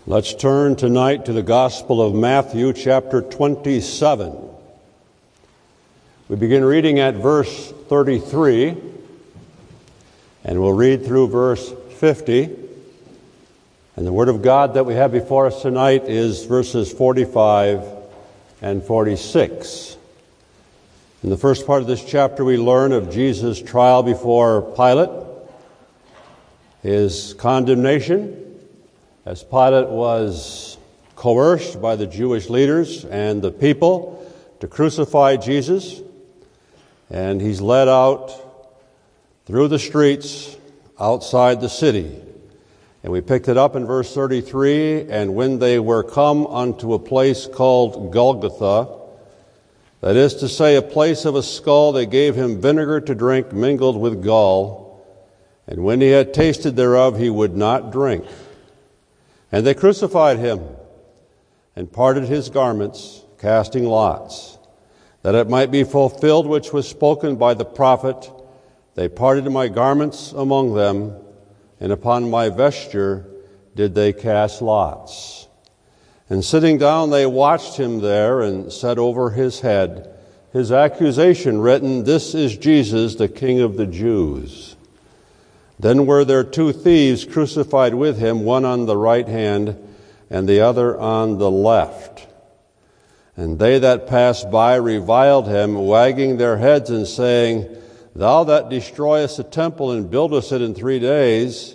Let's turn tonight to the Gospel of Matthew, chapter 27. We begin reading at verse 33, and we'll read through verse 50. And the Word of God that we have before us tonight is verses 45 and 46. In the first part of this chapter, we learn of Jesus' trial before Pilate, his condemnation, as Pilate was coerced by the Jewish leaders and the people to crucify Jesus, and he's led out through the streets outside the city. And we picked it up in verse 33, and when they were come unto a place called Golgotha, that is to say, a place of a skull, they gave him vinegar to drink mingled with gall, and when he had tasted thereof, he would not drink. And they crucified him, and parted his garments, casting lots, that it might be fulfilled which was spoken by the prophet, they parted my garments among them, and upon my vesture did they cast lots. And sitting down they watched him there, and set over his head his accusation written, This is Jesus, the King of the Jews. Then were there two thieves crucified with him, one on the right hand and the other on the left. And they that passed by reviled him, wagging their heads and saying, Thou that destroyest the temple and buildest it in 3 days,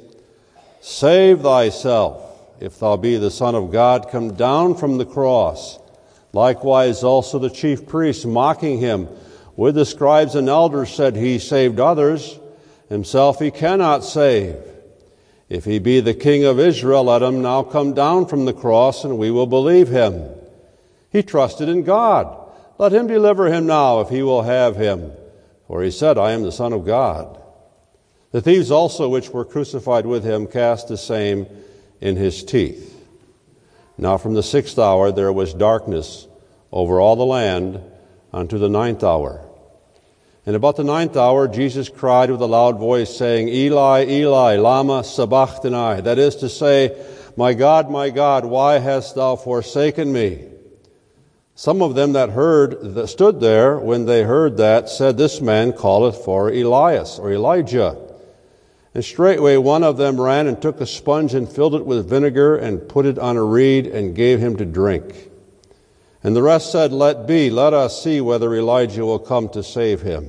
save thyself. If thou be the Son of God, come down from the cross. Likewise also the chief priests, mocking him, with the scribes and elders, said, He saved others, himself he cannot save. If he be the King of Israel, let him now come down from the cross, and we will believe him. He trusted in God. Let him deliver him now, if he will have him. For he said, I am the Son of God. The thieves also which were crucified with him cast the same in his teeth. Now from the 6th hour there was darkness over all the land unto the 9th hour. And about the 9th hour, Jesus cried with a loud voice, saying, Eli, Eli, lama sabachthani. That is to say, my God, why hast thou forsaken me? Some of them that stood there, when they heard that, said, This man calleth for Elias, or Elijah. And straightway one of them ran and took a sponge and filled it with vinegar and put it on a reed and gave him to drink. And the rest said, Let be, let us see whether Elijah will come to save him.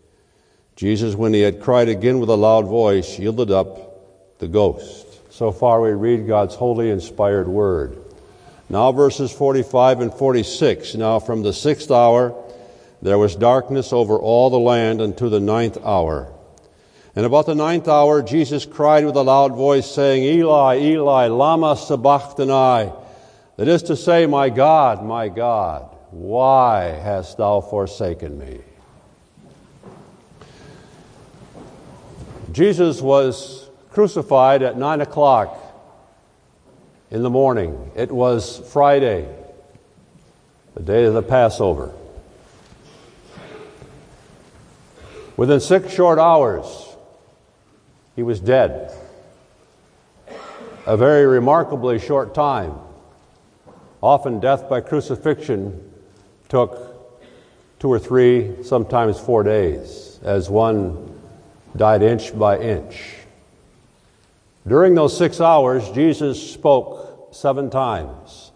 Jesus, when he had cried again with a loud voice, yielded up the ghost. So far we read God's holy inspired word. Now verses 45 and 46. Now from the 6th hour there was darkness over all the land unto the 9th hour. And about the 9th hour Jesus cried with a loud voice, saying, Eli, Eli, lama sabachthani. That is to say, my God, why hast thou forsaken me? Jesus was crucified at 9 o'clock in the morning. It was Friday, the day of the Passover. Within 6 short hours, he was dead. A very remarkably short time. Often death by crucifixion took 2 or 3, sometimes 4 days, as one died inch by inch. During those 6 hours, Jesus spoke 7 times.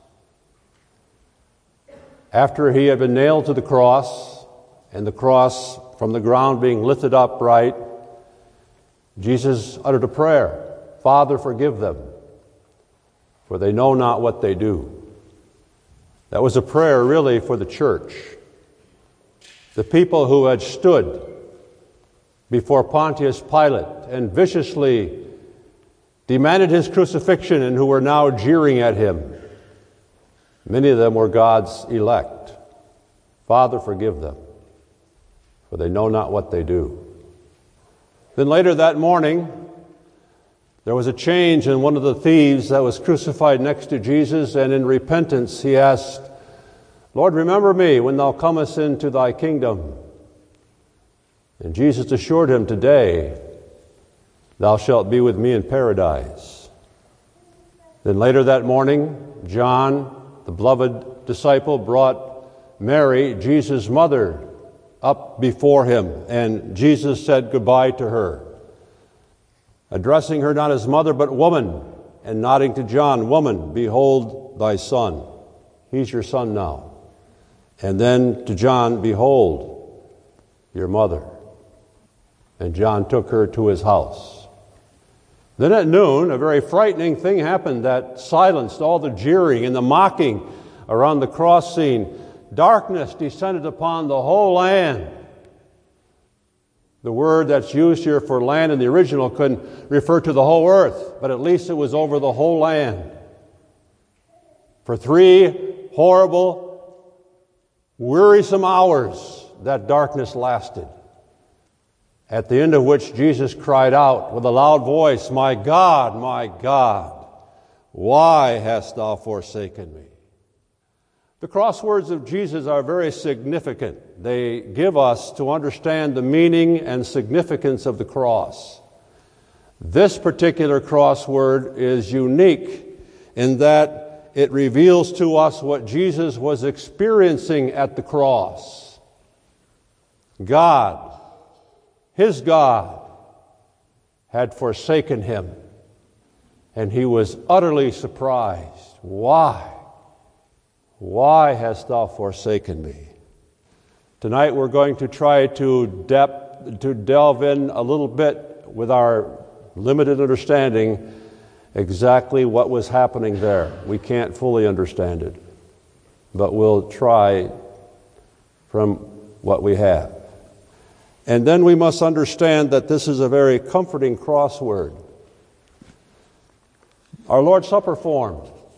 After he had been nailed to the cross, and the cross from the ground being lifted upright, Jesus uttered a prayer, Father, forgive them, for they know not what they do. That was a prayer really for the church. The people who had stood before Pontius Pilate and viciously demanded his crucifixion and who were now jeering at him. Many of them were God's elect. Father, forgive them, for they know not what they do. Then later that morning, there was a change in one of the thieves that was crucified next to Jesus, and in repentance he asked, Lord, remember me when thou comest into thy kingdom. And Jesus assured him, Today thou shalt be with me in paradise. Then later that morning, John, the beloved disciple, brought Mary, Jesus' mother, up before him, and Jesus said goodbye to her, addressing her not as mother but woman, and nodding to John, "Woman, behold thy son." He's your son now. And then to John, "Behold your mother." And John took her to his house. Then at noon, a very frightening thing happened that silenced all the jeering and the mocking around the cross scene. Darkness descended upon the whole land. The word that's used here for land in the original couldn't refer to the whole earth, but at least it was over the whole land. For 3 horrible, wearisome hours, that darkness lasted. At the end of which Jesus cried out with a loud voice, my God, why hast thou forsaken me?" The crosswords of Jesus are very significant. They give us to understand the meaning and significance of the cross. This particular crossword is unique in that it reveals to us what Jesus was experiencing at the cross. God, his God, had forsaken him, and he was utterly surprised. Why hast thou forsaken me? Tonight we're going to try to delve in a little bit with our limited understanding exactly what was happening there. We can't fully understand it, but we'll try from what we have. And then we must understand that this is a very comforting crossword. Our Lord's Supper form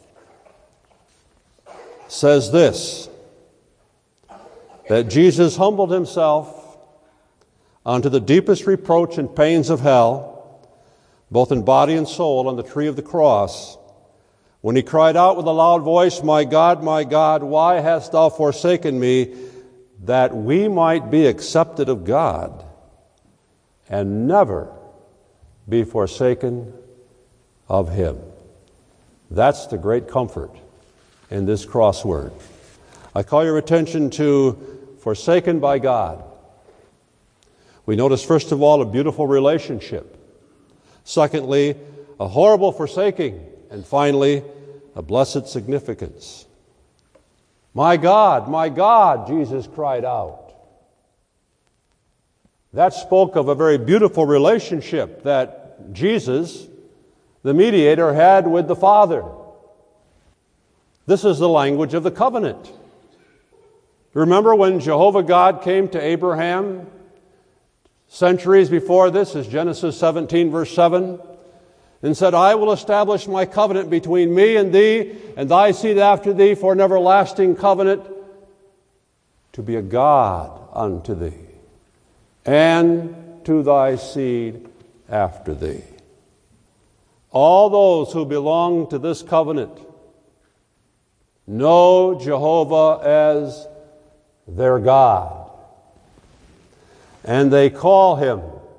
says this, that Jesus humbled himself unto the deepest reproach and pains of hell, both in body and soul, on the tree of the cross, when he cried out with a loud voice, my God, why hast thou forsaken me?" that we might be accepted of God and never be forsaken of him. That's the great comfort in this crossword. I call your attention to forsaken by God. We notice, first of all, a beautiful relationship. Secondly, a horrible forsaking. And finally, a blessed significance. My God, Jesus cried out. That spoke of a very beautiful relationship that Jesus, the mediator, had with the Father. This is the language of the covenant. Remember when Jehovah God came to Abraham centuries before this, is Genesis 17, verse 7, and said, "I will establish my covenant between me and thee, and thy seed after thee, for an everlasting covenant, to be a God unto thee, and to thy seed after thee." All those who belong to this covenant know Jehovah as their God, and they call him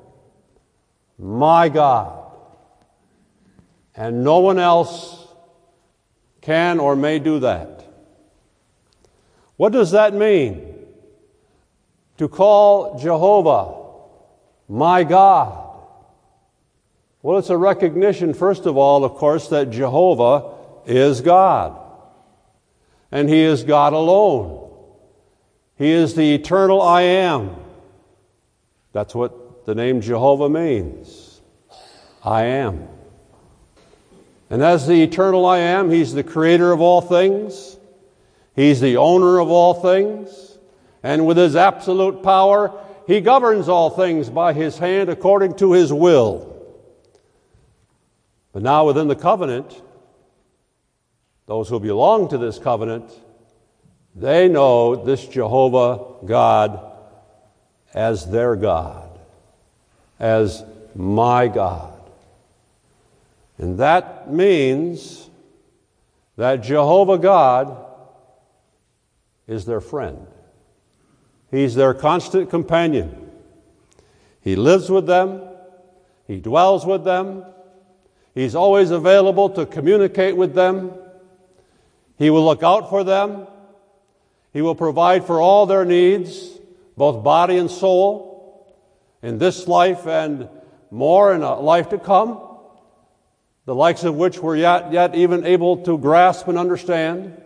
my God. And no one else can or may do that. What does that mean? To call Jehovah my God. Well, it's a recognition, first of all, of course, that Jehovah is God. And he is God alone. He is the eternal I am. That's what the name Jehovah means. I am. And as the eternal I am, he's the creator of all things. He's the owner of all things. And with his absolute power, he governs all things by his hand according to his will. But now within the covenant, those who belong to this covenant, they know this Jehovah God as their God, as my God. And that means that Jehovah God is their friend. He's their constant companion. He lives with them. He dwells with them. He's always available to communicate with them. He will look out for them. He will provide for all their needs, both body and soul, in this life and more in a life to come, the likes of which we're yet even able to grasp and understand.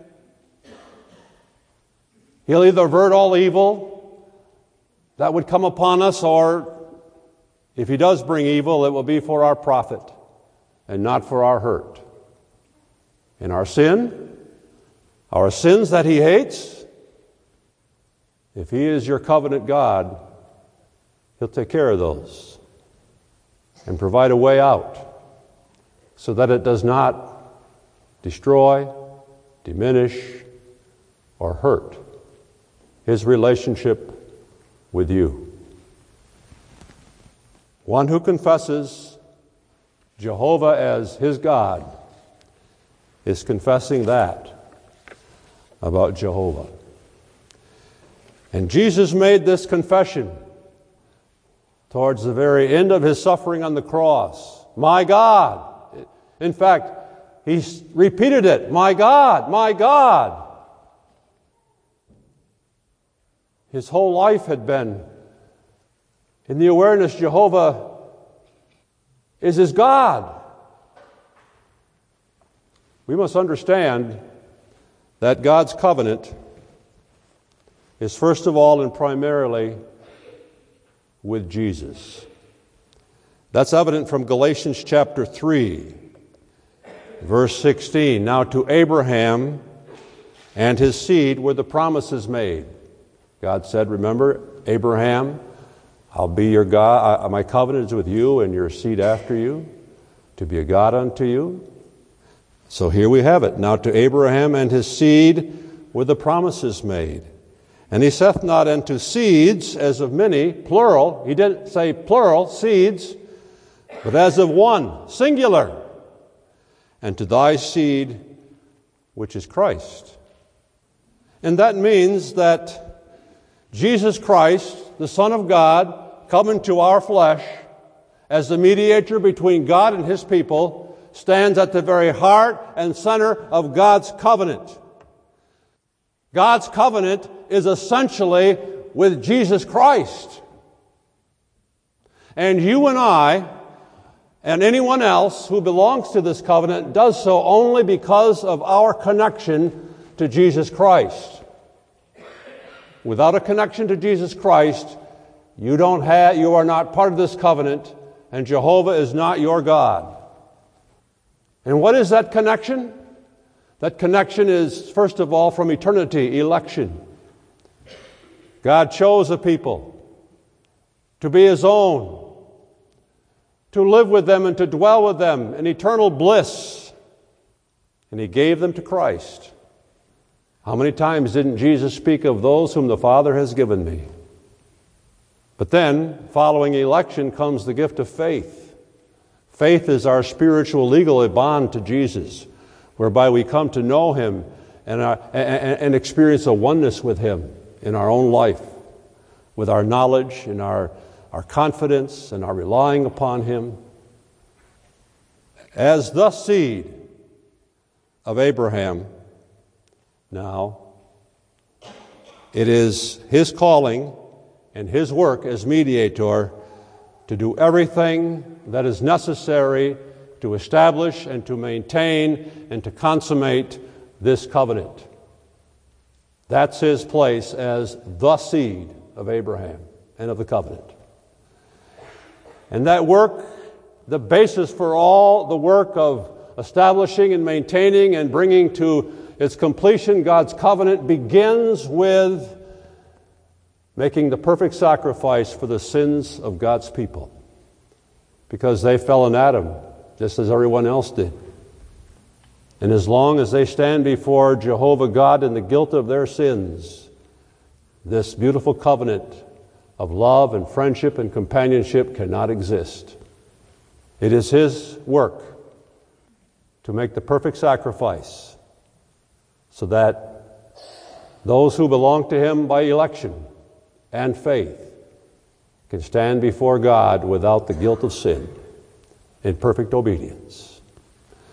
He'll either avert all evil that would come upon us, or if He does bring evil, it will be for our profit and not for our hurt. And our sins that He hates, if He is your covenant God, He'll take care of those and provide a way out so that it does not destroy, diminish, or hurt His relationship with you. One who confesses Jehovah as his God is confessing that about Jehovah. And Jesus made this confession towards the very end of His suffering on the cross. My God. In fact, He repeated it. My God, my God. His whole life had been in the awareness Jehovah is his God. We must understand that God's covenant is first of all and primarily with Jesus. That's evident from Galatians chapter 3, verse 16. Now to Abraham and his seed were the promises made. God said, remember, Abraham, I'll be your God. My covenant is with you and your seed after you, to be a God unto you. So here we have it. Now to Abraham and his seed were the promises made. And he saith not unto seeds as of many, plural. He didn't say plural, seeds, but as of one, singular. And to thy seed, which is Christ. And that means that Jesus Christ, the Son of God, come into our flesh as the mediator between God and His people, stands at the very heart and center of God's covenant. God's covenant is essentially with Jesus Christ. And you and I, and anyone else who belongs to this covenant, does so only because of our connection to Jesus Christ. Without a connection to Jesus Christ, you are not part of this covenant, and Jehovah is not your God. And what is that connection? That connection is, first of all, from eternity, election. God chose a people to be His own, to live with them and to dwell with them in eternal bliss. And He gave them to Christ. How many times didn't Jesus speak of those whom the Father has given me? But then, following election, comes the gift of faith. Faith is our spiritual legal bond to Jesus, whereby we come to know Him and experience a oneness with Him in our own life, with our knowledge and our confidence and our relying upon Him. As the seed of Abraham, now, it is His calling and His work as mediator to do everything that is necessary to establish and to maintain and to consummate this covenant. That's His place as the seed of Abraham and of the covenant. And that work, the basis for all the work of establishing and maintaining and bringing to its completion, God's covenant, begins with making the perfect sacrifice for the sins of God's people. Because they fell in Adam, just as everyone else did. And as long as they stand before Jehovah God in the guilt of their sins, this beautiful covenant of love and friendship and companionship cannot exist. It is His work to make the perfect sacrifice, so that those who belong to Him by election and faith can stand before God without the guilt of sin in perfect obedience.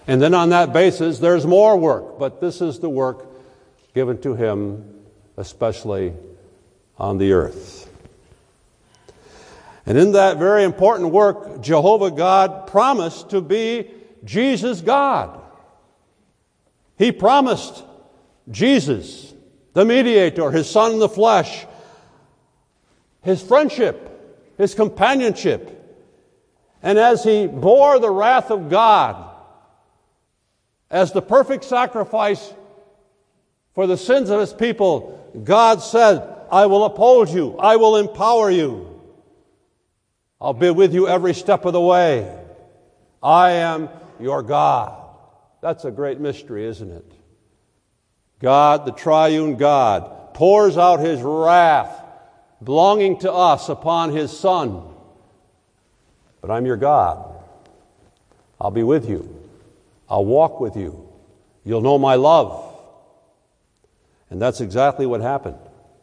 And then on that basis, there's more work. But this is the work given to him, especially on the earth. And in that very important work, Jehovah God promised to be Jesus God. He promised Jesus, the mediator, his Son in the flesh, his friendship, his companionship. And as he bore the wrath of God as the perfect sacrifice for the sins of his people, God said, I will uphold you. I will empower you. I'll be with you every step of the way. I am your God. That's a great mystery, isn't it? God, the triune God, pours out his wrath belonging to us upon his Son. But I'm your God. I'll be with you. I'll walk with you. You'll know my love. And that's exactly what happened.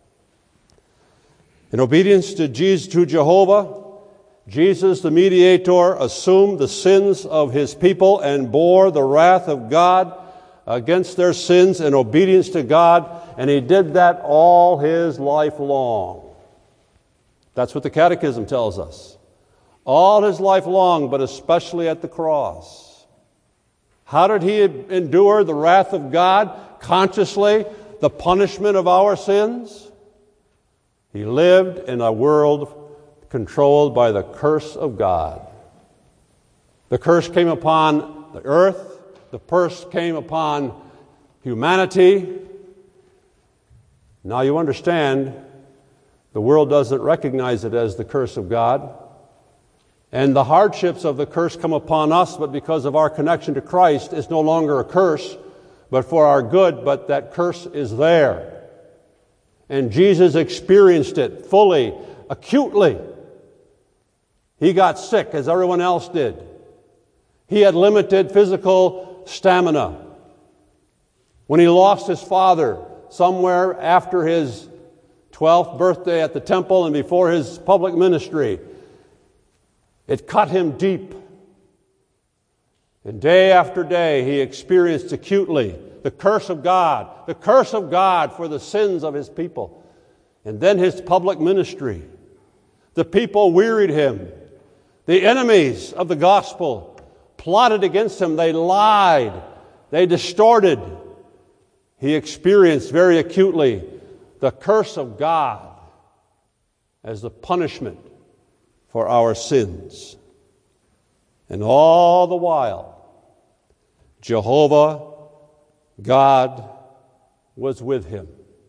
In obedience to Jehovah, Jesus, the mediator, assumed the sins of his people and bore the wrath of God against their sins in obedience to God, and he did that all his life long. That's what the Catechism tells us. All his life long, but especially at the cross. How did he endure the wrath of God consciously, the punishment of our sins? He lived in a world controlled by the curse of God. The curse came upon the earth. The curse came upon humanity. Now you understand, the world doesn't recognize it as the curse of God. And the hardships of the curse come upon us, but because of our connection to Christ, it's no longer a curse, but for our good, but that curse is there. And Jesus experienced it fully, acutely. He got sick as everyone else did. He had limited physical stamina. When he lost his father somewhere after his 12th birthday at the temple and before his public ministry, it cut him deep. And day after day he experienced acutely the curse of God for the sins of his people. And then his public ministry. The people wearied him. The enemies of the gospel plotted against him. They lied. They distorted. He experienced very acutely the curse of God as the punishment for our sins. And all the while, Jehovah God was with him.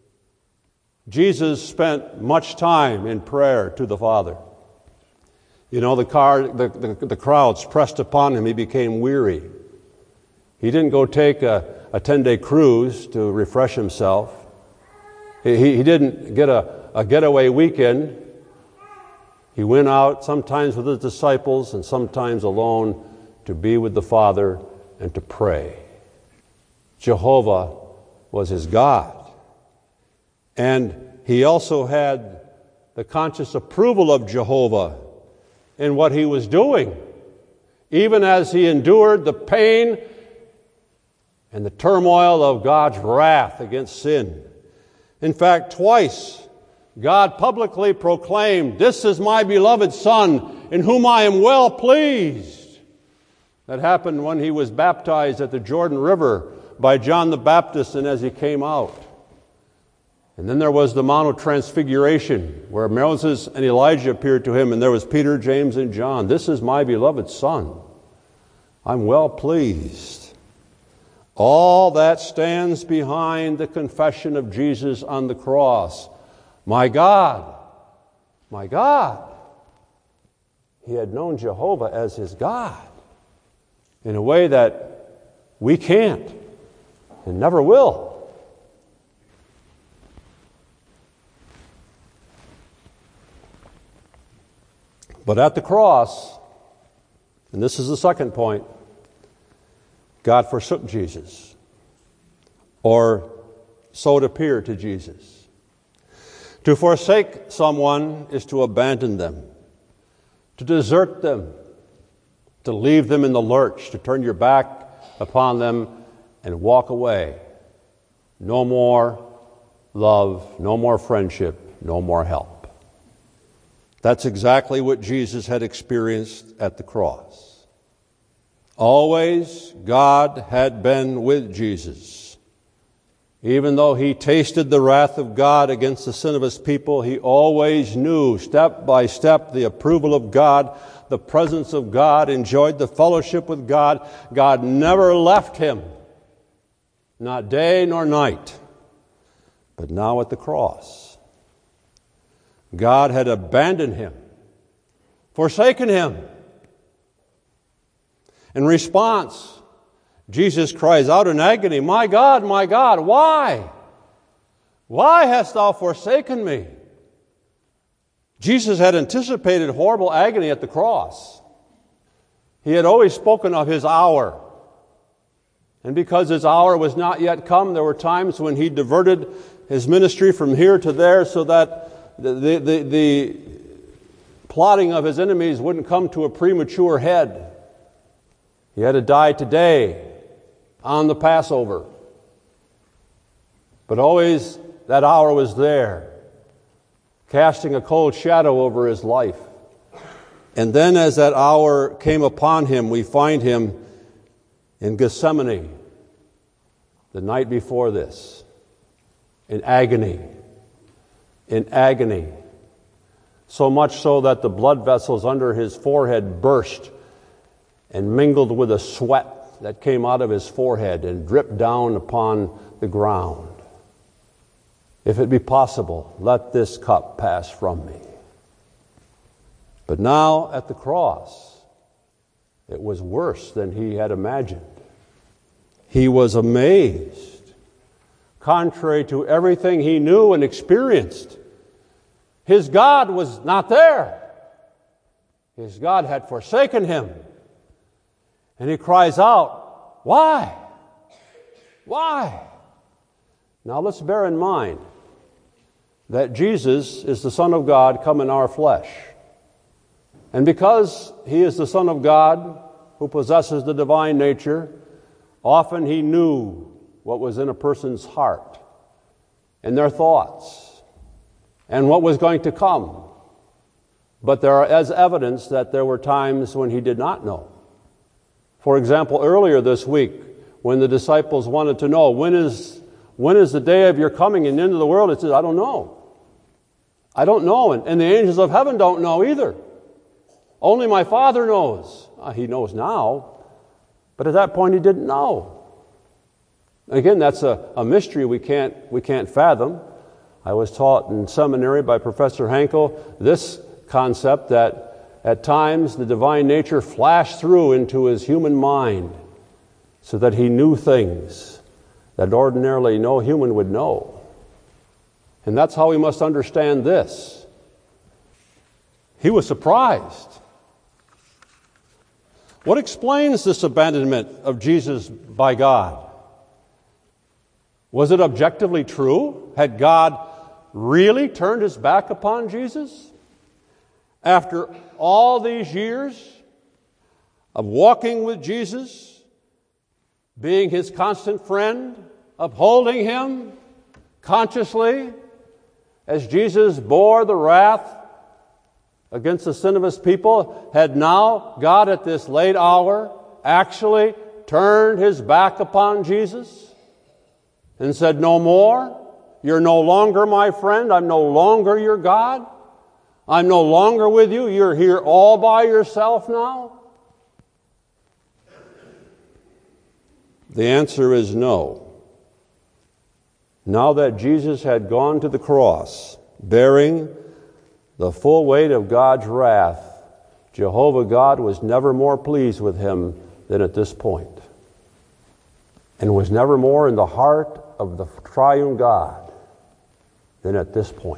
Jesus spent much time in prayer to the Father. You know, the crowds pressed upon him. He became weary. He didn't go take a 10-day cruise to refresh himself. He didn't get a getaway weekend. He went out sometimes with his disciples and sometimes alone to be with the Father and to pray. Jehovah was his God. And he also had the conscious approval of Jehovah in what he was doing, even as he endured the pain and the turmoil of God's wrath against sin. In fact, twice, God publicly proclaimed, "This is my beloved Son, in whom I am well pleased." That happened when he was baptized at the Jordan River by John the Baptist and as he came out. And then there was the Mount of Transfiguration, where Moses and Elijah appeared to him, and there was Peter, James, and John. "This is my beloved Son. I'm well pleased." All that stands behind the confession of Jesus on the cross. My God, my God. He had known Jehovah as his God in a way that we can't and never will. But at the cross, and this is the second point, God forsook Jesus, or so it appeared to Jesus. To forsake someone is to abandon them, to desert them, to leave them in the lurch, to turn your back upon them and walk away. No more love, no more friendship, no more help. That's exactly what Jesus had experienced at the cross. Always God had been with Jesus. Even though he tasted the wrath of God against the sin of his people, he always knew step by step the approval of God, the presence of God, enjoyed the fellowship with God. God never left him, not day nor night. But now at the cross, God had abandoned him, forsaken him. In response, Jesus cries out in agony, my God, why? Why hast thou forsaken me?" Jesus had anticipated horrible agony at the cross. He had always spoken of his hour. And because his hour was not yet come, there were times when he diverted his ministry from here to there so that the plotting of his enemies wouldn't come to a premature head. He had to die today on the Passover. But always that hour was there, casting a cold shadow over his life. And then as that hour came upon him, we find him in Gethsemane the night before this, in agony, so much so that the blood vessels under his forehead burst and mingled with the sweat that came out of his forehead and dripped down upon the ground. "If it be possible, let this cup pass from me." But now at the cross, it was worse than he had imagined. He was amazed. Contrary to everything he knew and experienced, his God was not there. His God had forsaken him. And he cries out, "Why? Why?" Now let's bear in mind that Jesus is the Son of God come in our flesh. And because he is the Son of God who possesses the divine nature, often he knew what was in a person's heart and their thoughts and what was going to come. But there is evidence that there were times when he did not know. For example, earlier this week, when the disciples wanted to know, when is the day of your coming and into the world? It says, "I don't know. I don't know." And the angels of heaven don't know either. Only my Father knows. He knows now, but at that point he didn't know. Again, that's a mystery we can't fathom. I was taught in seminary by Professor Hankel this concept that at times the divine nature flashed through into his human mind so that he knew things that ordinarily no human would know. And that's how we must understand this. He was surprised. What explains this abandonment of Jesus by God? Was it objectively true? Had God really turned his back upon Jesus? After all these years of walking with Jesus, being his constant friend, upholding him consciously, as Jesus bore the wrath against the sin of his people, had now God at this late hour actually turned his back upon Jesus and said, "No more. You're no longer my friend. I'm no longer your God. I'm no longer with you. You're here all by yourself now?" The answer is no. Now that Jesus had gone to the cross, bearing the full weight of God's wrath, Jehovah God was never more pleased with him than at this point, and was never more in the heart of the triune God than at this point.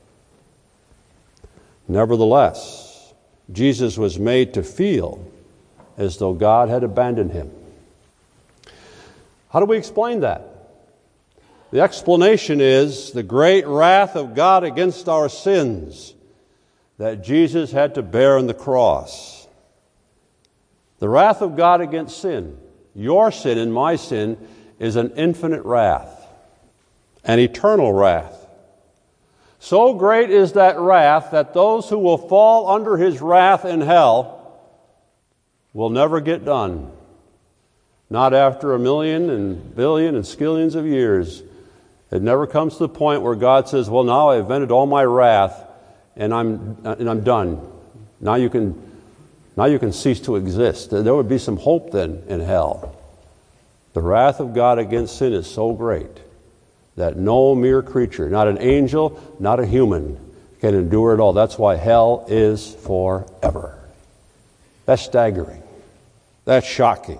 Nevertheless, Jesus was made to feel as though God had abandoned him. How do we explain that? The explanation is the great wrath of God against our sins that Jesus had to bear on the cross. The wrath of God against sin your sin and my sin, is an infinite wrath, an eternal wrath. So great is that wrath that those who will fall under his wrath in hell will never get done. Not after 1,000,000 and billion and skillions of years. It never comes to the point where God says, well, now I've vented all my wrath and I'm done. Now you can cease to exist. There would be some hope then in hell. The wrath of God against sin is so great that no mere creature, not an angel, not a human, can endure it all. That's why hell is forever. That's staggering. That's shocking.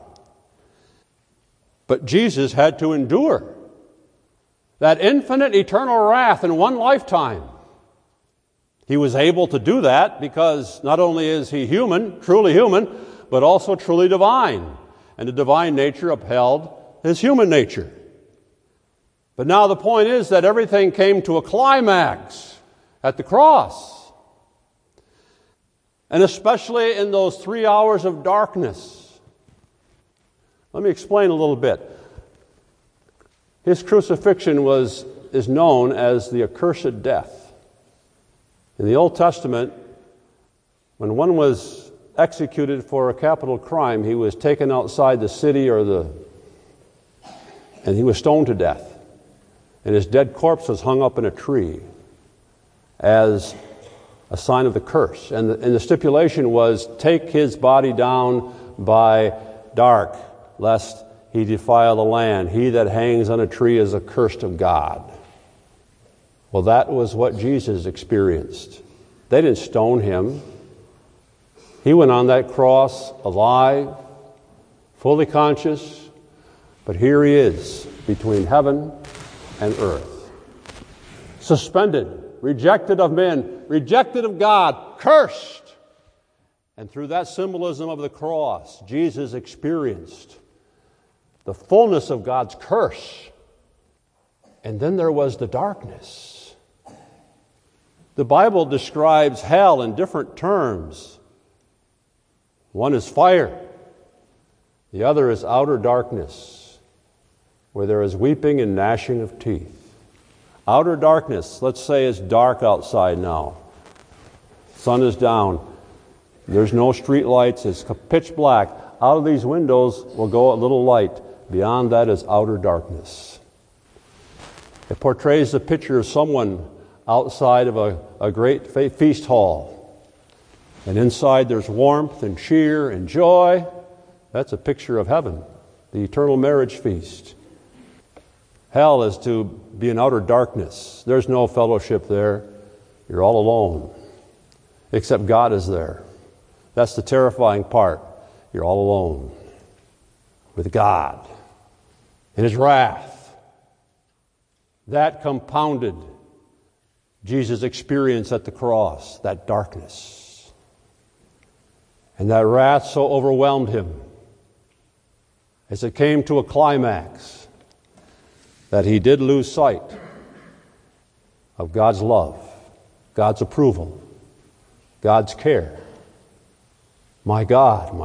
But Jesus had to endure that infinite eternal wrath in one lifetime. He was able to do that because not only is he human, truly human, but also truly divine. And the divine nature upheld his human nature. But now the point is that everything came to a climax at the cross. And especially in those 3 hours of darkness. Let me explain a little bit. His crucifixion is known as the accursed death. In the Old Testament, when one was executed for a capital crime, he was taken outside the city and he was stoned to death. And his dead corpse was hung up in a tree as a sign of the curse. And the stipulation was, take his body down by dark, lest he defile the land. He that hangs on a tree is accursed of God. Well, that was what Jesus experienced. They didn't stone him. He went on that cross alive, fully conscious, but here he is between heaven and earth. Suspended, rejected of men, rejected of God, cursed. And through that symbolism of the cross, Jesus experienced the fullness of God's curse. And then there was the darkness. The Bible describes hell in different terms. One is fire. The other is outer darkness, where there is weeping and gnashing of teeth. Outer darkness, let's say it's dark outside now. Sun is down. There's no street lights. It's pitch black. Out of these windows will go a little light. Beyond that is outer darkness. It portrays the picture of someone outside of a great feast hall. And inside there's warmth and cheer and joy. That's a picture of heaven, the eternal marriage feast. Hell is to be in outer darkness. There's no fellowship there. You're all alone. Except God is there. That's the terrifying part. You're all alone with God in his wrath. That compounded Jesus' experience at the cross, that darkness. And that wrath so overwhelmed him as it came to a climax that he did lose sight of God's love, God's approval, God's care. My God,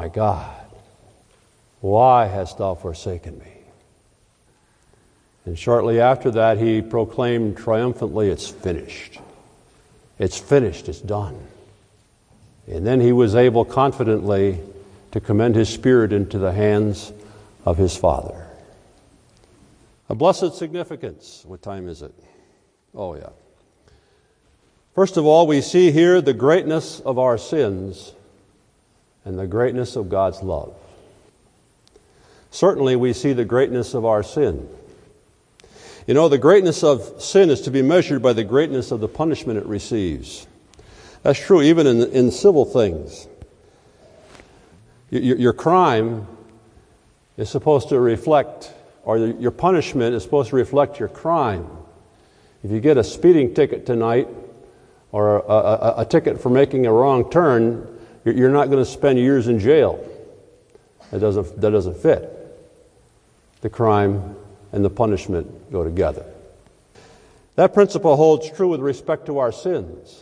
why hast thou forsaken me? And shortly after that, he proclaimed triumphantly, it's finished. It's finished, it's done. And then he was able confidently to commend his spirit into the hands of his Father. A blessed significance. What time is it? Oh, yeah. First of all, we see here the greatness of our sins and the greatness of God's love. Certainly, we see the greatness of our sin. You know, the greatness of sin is to be measured by the greatness of the punishment it receives. That's true even in civil things. Your crime is supposed to reflect, or your punishment is supposed to reflect your crime. If you get a speeding ticket tonight, or a ticket for making a wrong turn, you're not going to spend years in jail. That doesn't fit. The crime and the punishment go together. That principle holds true with respect to our sins.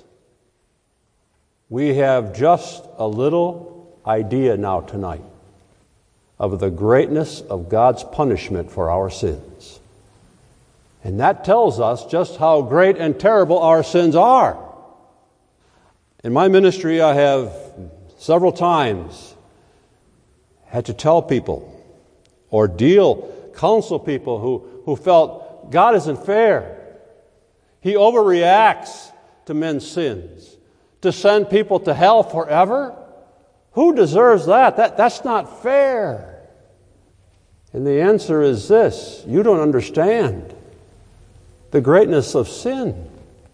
We have just a little idea now tonight of the greatness of God's punishment for our sins. And that tells us just how great and terrible our sins are. In my ministry, I have several times had to tell people or counsel people who felt God isn't fair. He overreacts to men's sins. To send people to hell forever? Who deserves that? That's not fair. And the answer is this: you don't understand the greatness of sin.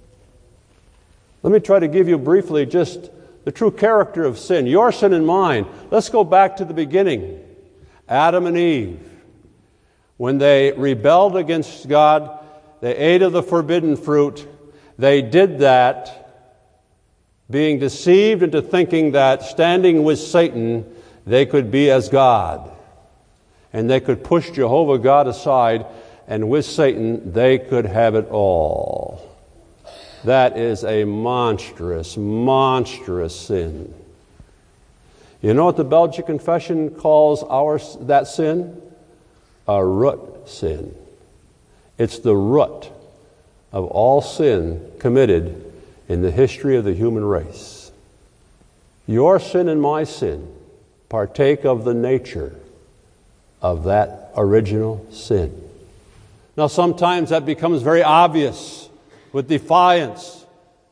Let me try to give you briefly just the true character of sin, your sin and mine. Let's go back to the beginning. Adam and Eve, when they rebelled against God, they ate of the forbidden fruit. They did that being deceived into thinking that standing with Satan, they could be as God. And they could push Jehovah God aside, and with Satan, they could have it all. That is a monstrous, monstrous sin. You know what the Belgian Confession calls that sin? A root sin. It's the root of all sin committed in the history of the human race. Your sin and my sin partake of the nature of that original sin. Now, sometimes that becomes very obvious with defiance.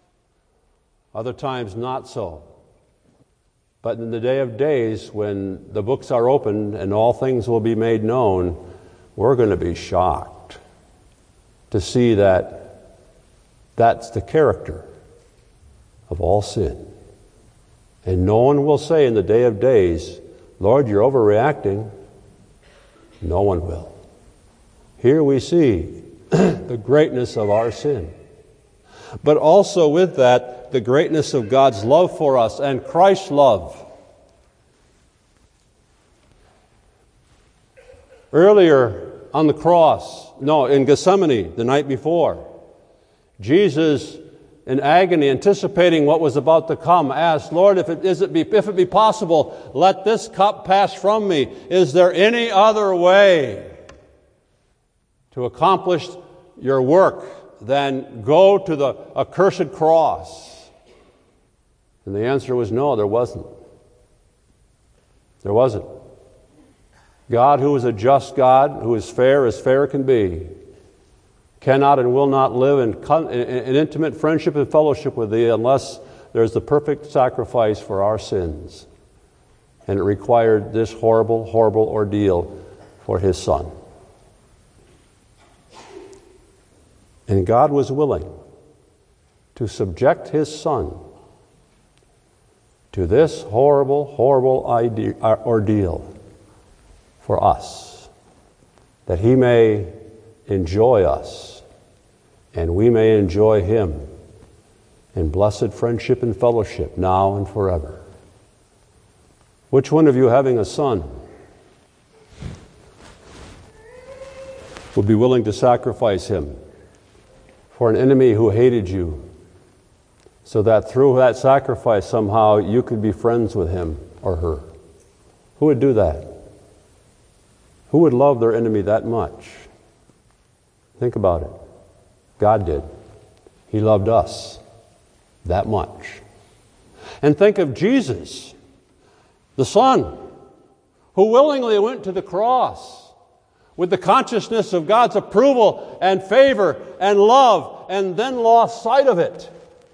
Other times not so. But in the day of days, when the books are opened and all things will be made known, we're going to be shocked to see that that's the character of all sin. And no one will say in the day of days, Lord, you're overreacting. No one will. Here we see the greatness of our sin. But also with that, the greatness of God's love for us and Christ's love. Earlier on the cross, in Gethsemane, the night before, Jesus, in agony, anticipating what was about to come, asked, Lord, if it be possible, let this cup pass from me. Is there any other way to accomplish your work than go to the accursed cross? And the answer was no, there wasn't. There wasn't. God, who is a just God, who is fair as fair can be, cannot and will not live in intimate friendship and fellowship with thee unless there's the perfect sacrifice for our sins. And it required this horrible, horrible ordeal for his Son. And God was willing to subject his Son to this horrible, horrible ordeal for us, that he may enjoy us and we may enjoy him in blessed friendship and fellowship now and forever. Which one of you, having a son, would be willing to sacrifice him for an enemy who hated you, so that through that sacrifice somehow you could be friends with him or her? Who would do that? Who would love their enemy that much? Think about it. God did. He loved us that much. And think of Jesus, the Son, who willingly went to the cross with the consciousness of God's approval and favor and love, and then lost sight of it.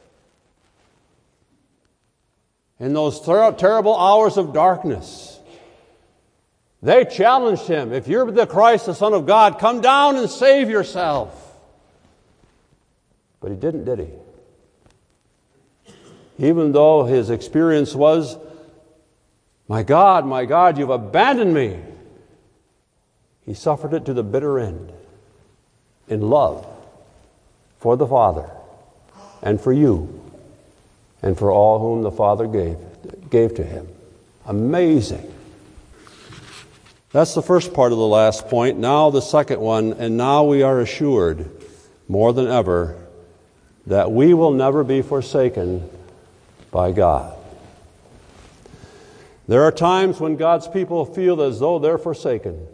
In those terrible hours of darkness, they challenged him, if you're the Christ, the Son of God, come down and save yourself. But he didn't, did he? Even though his experience was, my God, you've abandoned me. He suffered it to the bitter end in love for the Father and for you and for all whom the Father gave to him. Amazing. That's the first part of the last point. Now the second one, and now we are assured more than ever that we will never be forsaken by God. There are times when God's people feel as though they're forsaken.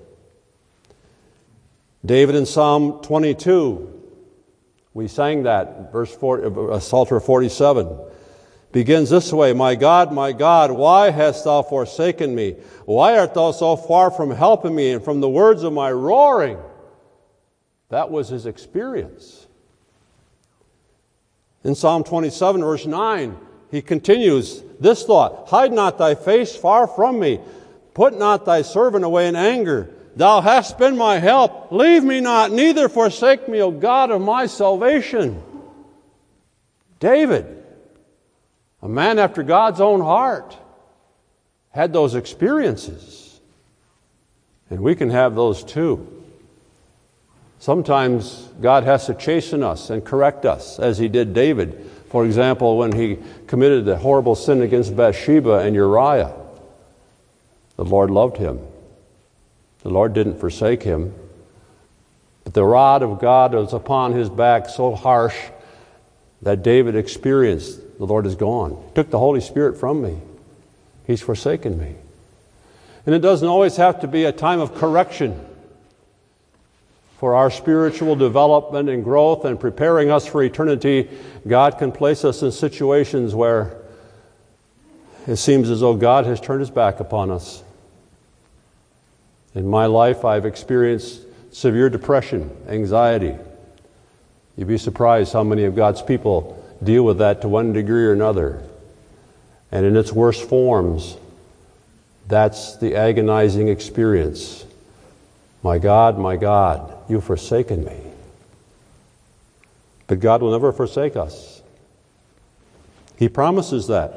David in Psalm 22, we sang that, Psalter 47, begins this way, my God, why hast thou forsaken me? Why art thou so far from helping me and from the words of my roaring? That was his experience. In Psalm 27, verse 9, he continues this thought, hide not thy face far from me. Put not thy servant away in anger. Thou hast been my help. Leave me not, neither forsake me, O God of my salvation. David, a man after God's own heart, had those experiences. And we can have those too. Sometimes God has to chasten us and correct us, as he did David. For example, when he committed the horrible sin against Bathsheba and Uriah, the Lord loved him. The Lord didn't forsake him. But the rod of God was upon his back so harsh that David experienced, the Lord is gone. He took the Holy Spirit from me. He's forsaken me. And it doesn't always have to be a time of correction. For our spiritual development and growth and preparing us for eternity, God can place us in situations where it seems as though God has turned his back upon us. In my life, I've experienced severe depression, anxiety. You'd be surprised how many of God's people deal with that to one degree or another. And in its worst forms, that's the agonizing experience. My God, you've forsaken me. But God will never forsake us. He promises that.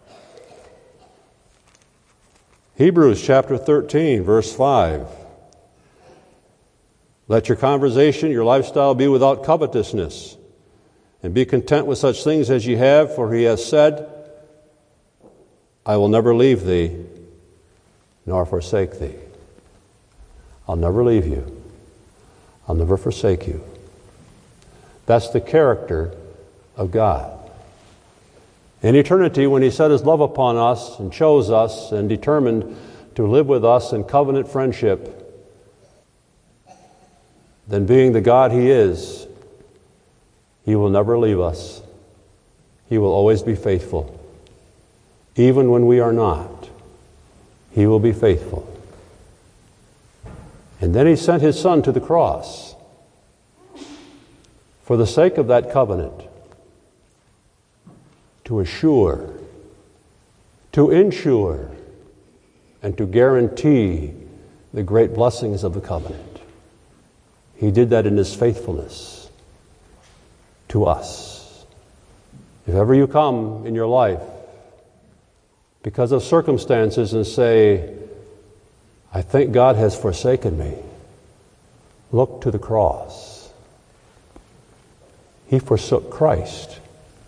Hebrews chapter 13, verse 5. Let your conversation, your lifestyle be without covetousness, and be content with such things as ye have, for he has said, I will never leave thee, nor forsake thee. I'll never leave you. I'll never forsake you. That's the character of God. In eternity, when he set his love upon us and chose us and determined to live with us in covenant friendship, then being the God he is, he will never leave us. He will always be faithful. Even when we are not, he will be faithful. And then he sent his Son to the cross for the sake of that covenant, to assure, to ensure, and to guarantee the great blessings of the covenant. He did that in his faithfulness to us. If ever you come in your life because of circumstances and say, I think God has forsaken me, look to the cross. He forsook Christ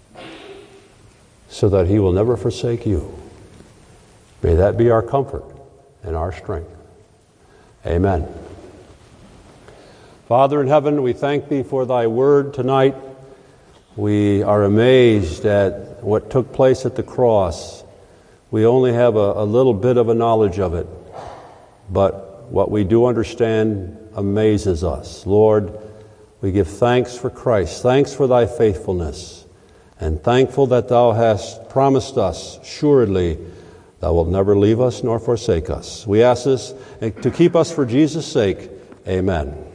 so that he will never forsake you. May that be our comfort and our strength. Amen. Father in heaven, we thank thee for thy word tonight. We are amazed at what took place at the cross. We only have a little bit of a knowledge of it, but what we do understand amazes us. Lord, we give thanks for Christ, thanks for thy faithfulness, and thankful that thou hast promised us, assuredly, thou wilt never leave us nor forsake us. We ask this to keep us for Jesus' sake. Amen.